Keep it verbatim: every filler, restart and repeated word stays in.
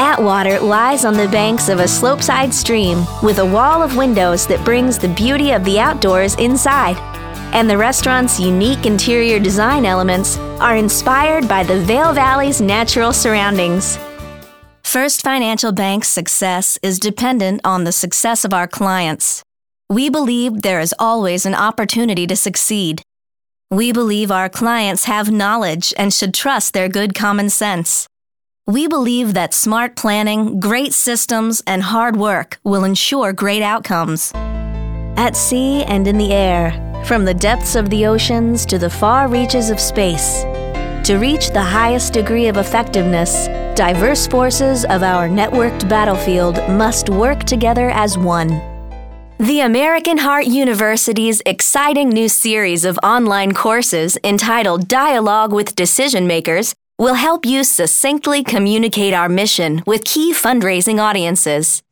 Atwater lies on the banks of a slopeside stream with a wall of windows that brings the beauty of the outdoors inside. And the restaurant's unique interior design elements are inspired by the Vail Valley's natural surroundings. First Financial Bank's success is dependent on the success of our clients. We believe there is always an opportunity to succeed. We believe our clients have knowledge and should trust their good common sense. We believe that smart planning, great systems, and hard work will ensure great outcomes. At sea and in the air, from the depths of the oceans to the far reaches of space, to reach the highest degree of effectiveness, diverse forces of our networked battlefield must work together as one. The American Heart University's exciting new series of online courses entitled Dialogue with Decision Makers will help you succinctly communicate our mission with key fundraising audiences.